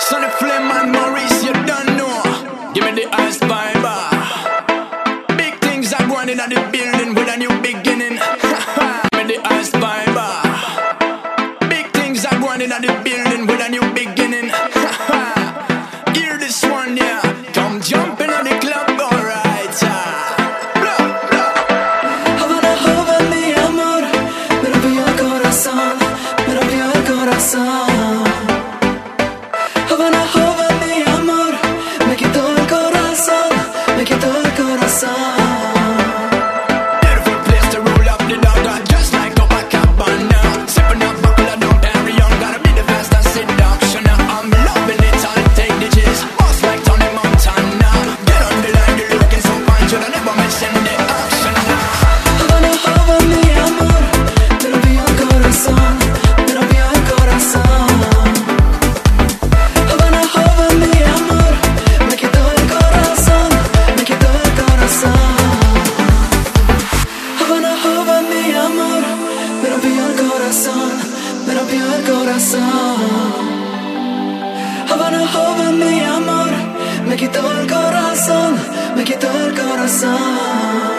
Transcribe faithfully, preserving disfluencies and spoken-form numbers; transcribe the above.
Sonny Flame and Maurice, you don't know. Give me the ice fiber. Big things are going in the building with a new beginning. Give me the ice fiber. Big things are going in the building with a new beginning. Hear this one, yeah. Come jump in the club, alright. Blah, blah. Havana, joven, mi amor, me rompió el corazón, me rompió el corazón. Havana, joven, mi amor, me quitó el corazón, me quitó el corazón. Beautiful place to roll up the dog, just like Copacabana. Sipping up bottle of Dom Perignon, gotta be the best and seduction. I'm loving it, I'll take the chase. Boss like Tony Montana. Get on the line, you're looking so fine, should I never mention the action? Havana, joven, mi amor, me rompió el corazón, me rompió el corazón. Havana, joven, mi amor, me quitó el corazón, me quitó el corazón. Havana, joven, mi amor, me rompió el corazón, me rompió el corazón. Havana, joven, mi amor, me quitó el corazón, me quitó el corazón.